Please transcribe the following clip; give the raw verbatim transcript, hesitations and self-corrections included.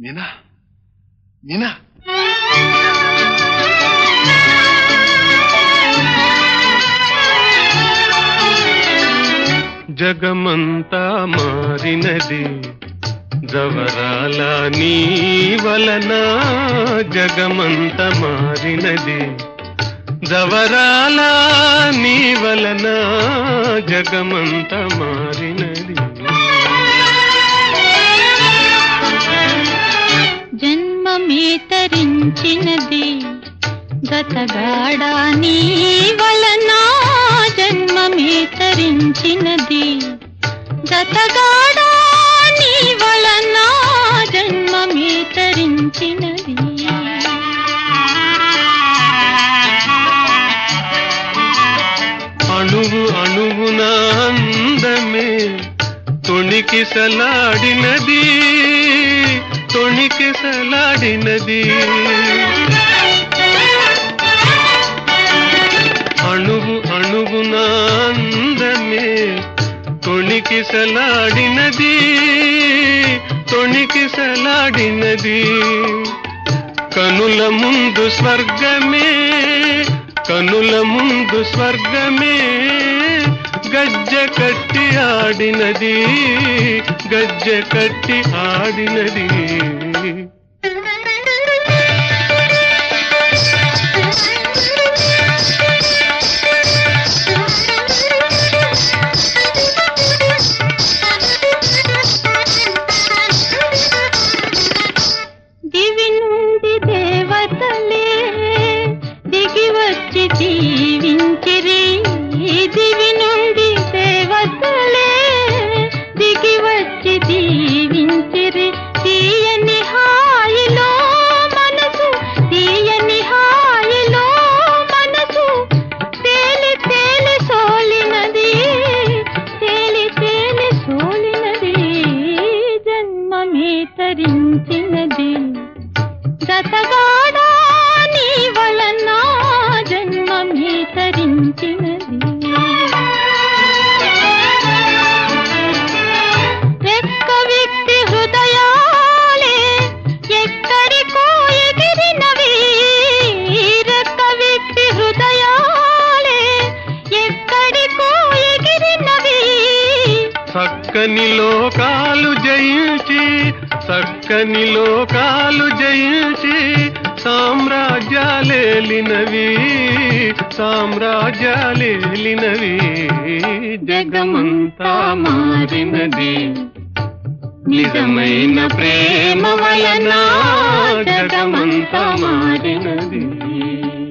మీనా మీనా జగమంతా మారినది జవరాల నీ వలన, జగమంత మారినది జవరాల నీ వలన, జగమంత మారినది. జన్మమే తరించినది గతగాడా నీ వలన, జన్మమే తరించినది గతగాడా నీ వలన, జన్మమే తరించినది. అణువు అణువున అందమే తొణికిసలాడినది, తొణికిసలాడినది. అణువు అణువున అందమే తొణికిసలాడినది, తొణికిసలాడినది. కనుల ముందు స్వర్గమే, కనుల ముందు స్వర్గమే గజ్జె కట్టి ఆడినది, గజ్జె కట్టి ఆడినది. దివి నుండి దేవతలే దిగి వచ్చి జీవించిరి, దివి నుండి దేవతలే దిగి వచ్చి జీవించిరి. తీయని హాయిలో మనసు, తీయని హాయిలో మనసు తేలి తేలి సోలినది, తేలి తేలి సోలినది. జన్మమే తరించినది గతగాడా నీ వలన, జన్మమే తరించినది. రెక్క విప్పి హృదయాలే ఎక్కడికో ఎగిరినవి, రెక్క విప్పి హృదయాలే ఎక్కడికో ఎగిరినవి. చక్కని లోకాలు జయించి, చక్కని లోకాలు జయించి సామ్రాజ్యాలేలినవి, సామ్రాజ్యాలేలినవి. జగమంతా మారినది నిజమైన ప్రేమ వలన, జగమంతా మారినది.